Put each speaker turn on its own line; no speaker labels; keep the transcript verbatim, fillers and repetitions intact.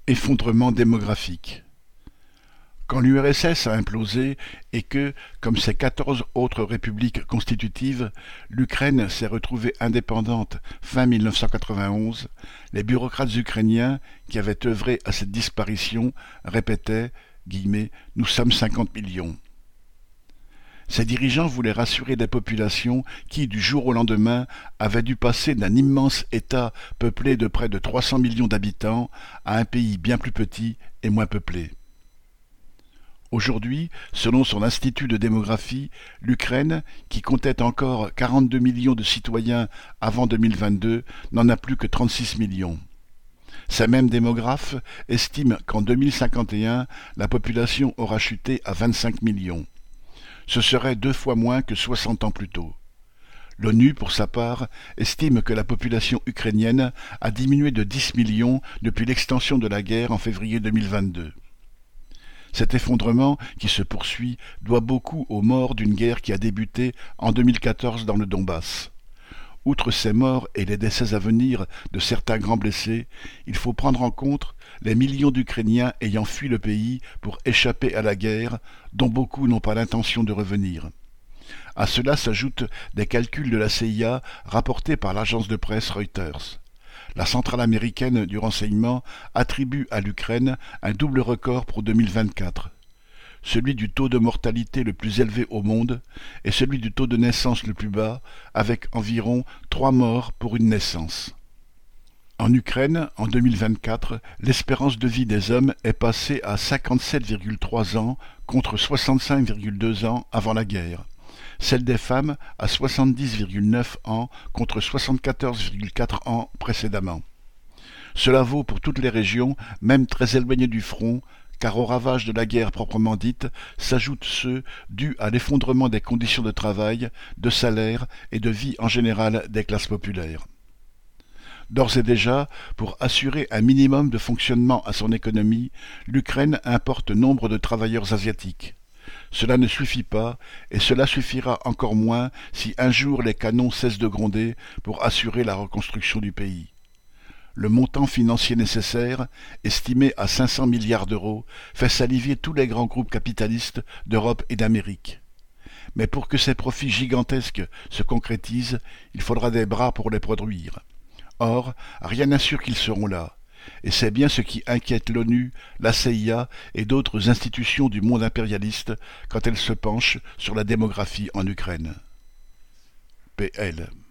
Effondrement démographique. Quand l'U R S S a implosé et que, comme ses quatorze autres républiques constitutives, l'Ukraine s'est retrouvée indépendante fin mille neuf cent quatre-vingt-onze, les bureaucrates ukrainiens qui avaient œuvré à cette disparition répétaient guillemets, « Nous sommes cinquante millions ». Ces dirigeants voulaient rassurer des populations qui, du jour au lendemain, avaient dû passer d'un immense État peuplé de près de trois cents millions d'habitants à un pays bien plus petit et moins peuplé. Aujourd'hui, selon son institut de démographie, l'Ukraine, qui comptait encore quarante-deux millions de citoyens avant deux mille vingt-deux, n'en a plus que trente-six millions. Ces mêmes démographes estiment qu'en deux mille cinquante et un, la population aura chuté à vingt-cinq millions. Ce serait deux fois moins que soixante ans plus tôt. L'ONU, pour sa part, estime que la population ukrainienne a diminué de dix millions depuis l'extension de la guerre en février deux mille vingt-deux. Cet effondrement, qui se poursuit, doit beaucoup aux morts d'une guerre qui a débuté en deux mille quatorze dans le Donbass. Outre ces morts et les décès à venir de certains grands blessés, il faut prendre en compte les millions d'Ukrainiens ayant fui le pays pour échapper à la guerre, dont beaucoup n'ont pas l'intention de revenir. À cela s'ajoutent des calculs de la C I A rapportés par l'agence de presse Reuters. La centrale américaine du renseignement attribue à l'Ukraine un double record pour deux mille vingt-quatre. Celui du taux de mortalité le plus élevé au monde et celui du taux de naissance le plus bas, avec environ trois morts pour une naissance. En Ukraine, en deux mille vingt-quatre, l'espérance de vie des hommes est passée à cinquante-sept virgule trois ans contre soixante-cinq virgule deux ans avant la guerre. Celle des femmes à soixante-dix virgule neuf ans contre soixante-quatorze virgule quatre ans précédemment. Cela vaut pour toutes les régions, même très éloignées du front, car aux ravages de la guerre proprement dite s'ajoutent ceux dus à l'effondrement des conditions de travail, de salaire et de vie en général des classes populaires. D'ores et déjà, pour assurer un minimum de fonctionnement à son économie, l'Ukraine importe nombre de travailleurs asiatiques. Cela ne suffit pas, et cela suffira encore moins si un jour les canons cessent de gronder pour assurer la reconstruction du pays. Le montant financier nécessaire, estimé à cinq cents milliards d'euros, fait saliver tous les grands groupes capitalistes d'Europe et d'Amérique. Mais pour que ces profits gigantesques se concrétisent, il faudra des bras pour les produire. Or, rien n'assure qu'ils seront là. Et c'est bien ce qui inquiète l'ONU, la C I A et d'autres institutions du monde impérialiste quand elles se penchent sur la démographie en Ukraine. P L